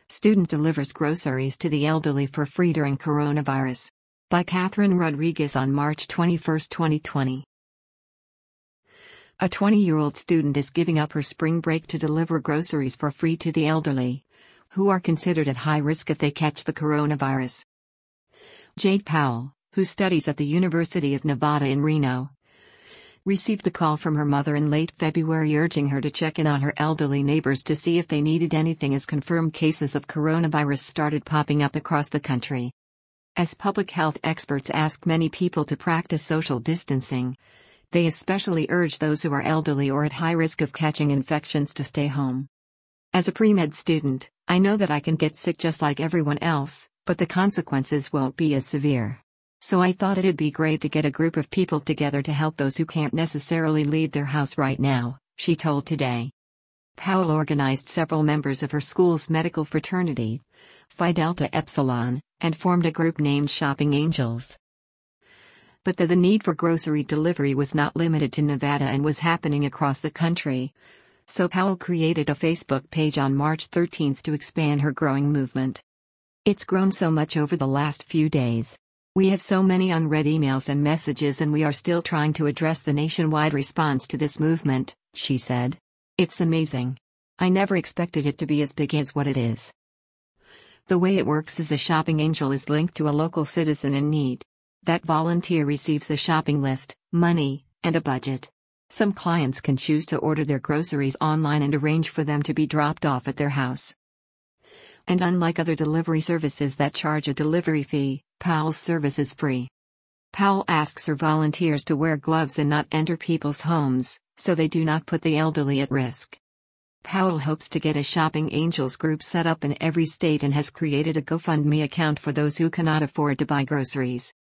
Student delivers groceries to the elderly for free during coronavirus. By Catherine Rodriguez on March 21, 2020. A 20-year-old student is giving up her spring break to deliver groceries for free to the elderly, who are considered at high risk if they catch the coronavirus. Jade Powell, who studies at the University of Nevada in Reno, received a call from her mother in late February urging her to check in on her elderly neighbors to see if they needed anything as confirmed cases of coronavirus started popping up across the country. As public health experts ask many people to practice social distancing, they especially urge those who are elderly or at high risk of catching infections to stay home. As a pre-med student, I know that I can get sick just like everyone else, but the consequences won't be as severe. So I thought it'd be great to get a group of people together to help those who can't necessarily leave their house right now, she told Today. Powell organized several members of her school's medical fraternity, Phi Delta Epsilon, and formed a group named Shopping Angels. But the need for grocery delivery was not limited to Nevada and was happening across the country. So Powell created a Facebook page on March 13 to expand her growing movement. It's grown so much over the last few days. We have so many unread emails and messages, and we are still trying to address the nationwide response to this movement, she said. It's amazing. I never expected it to be as big as what it is. The way it works is a shopping angel is linked to a local citizen in need. That volunteer receives a shopping list, money, and a budget. Some clients can choose to order their groceries online and arrange for them to be dropped off at their house. And unlike other delivery services that charge a delivery fee, Powell's service is free. Powell asks her volunteers to wear gloves and not enter people's homes, so they do not put the elderly at risk. Powell hopes to get a Shopping Angels group set up in every state and has created a GoFundMe account for those who cannot afford to buy groceries.